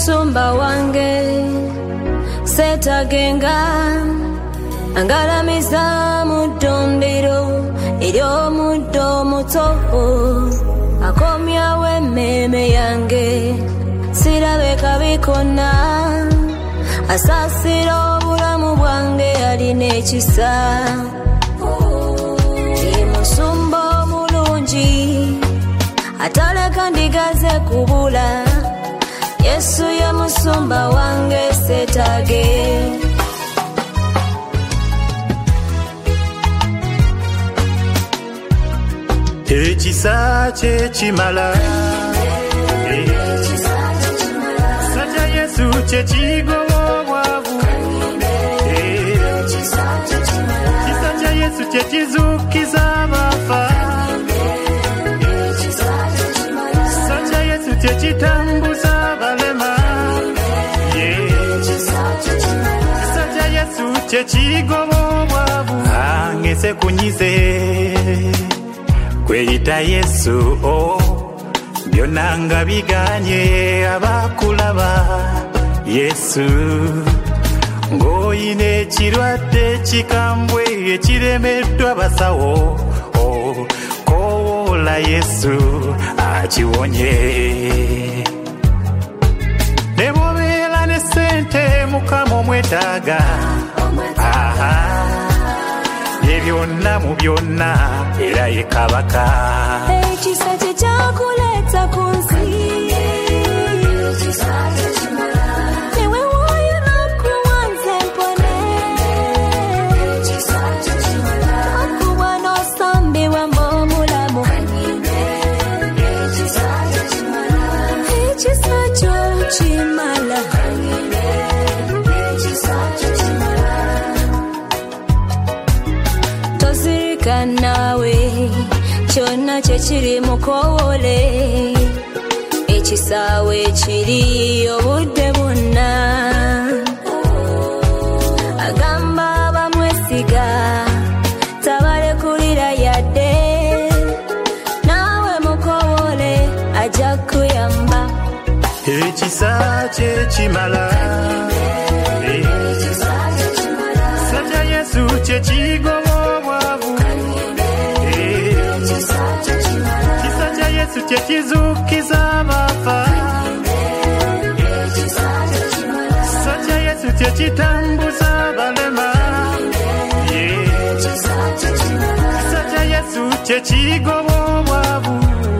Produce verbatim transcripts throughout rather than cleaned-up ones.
musumba wange setagenga angalamiza mudondero ery'omuddo muto akomyawo emmeme yange sirabeka bikona asaasira obulamu bwange alina ekisa ye musumba omulungi ataleka ndigaze kubula Yesu ye musumba wange setage ekisa kye kimala Saja Yesu kye kigoba obwavu ekisa kya Yesu kye kizuukiza abafa Saja Yesu kye kitambuza abalema Saja Yesu kye kigoba obwavu angese kunyize kweyita Yesu oh byonna nga biganye abakulaba Yesu ng'oyina ekirwadde ekikambwe ekiremeddwa basawo oh kowoola Yesu akiwonye ne bw'obeera ne ssente Mukama omwetaaga aha byonna mu byonna era ye kabaka ekisa kye kyakuleeta ku nsi ewe waayo n'okuwanza empone okuba n'osambibwa ng'omulamu ekisa kyo kimala nawe kyonna kye kiri mukowole ekisaawe kiri obudde bwonna agamba bamwesiga tabalekulira yadde nawe mukowole ajja kuyamba ekisa kye kimala Saja Yesu kye kigoba obwavu Yesu kye kizuukiza abafa Saja Yesu kye kitambuza abalema Saja Yesu kye kigoba obwavu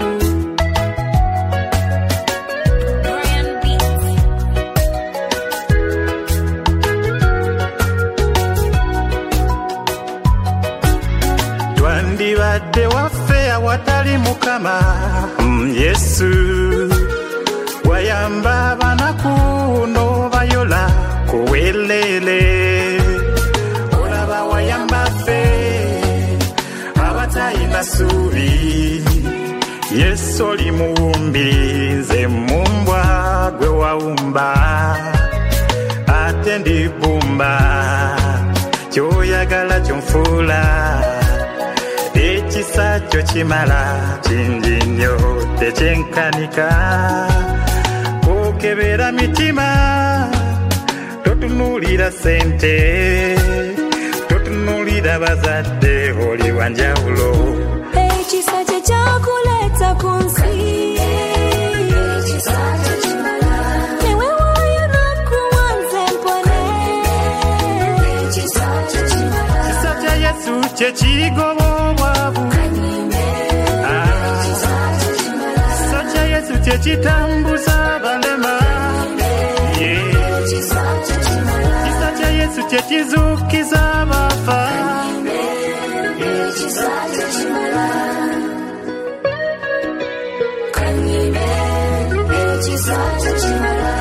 twandibadde waffe awatali Mukama Yesu wayamba abanaku n'obayola kuwelele olaba wayamba ffe abatayina ssuubi Yesu oli muwumbi nze mumbwa gwe wawumba ate ndi bbumba kyoyagala kyonfuula ekisa kyo kimala kingi nnyo tekyenkanika okebera mitima totunuulira ssente totunuulira bazadde oli wanjawulo ekisa kye kyakuleeta ku nsi ewe waayo n'okuwanza empone ekisa kya Yesu kye kigoba obwavu Saja Yesu kye kitambuza abalema ekisa kya Yesu kye kizuukiza abafa ekisa kye kimala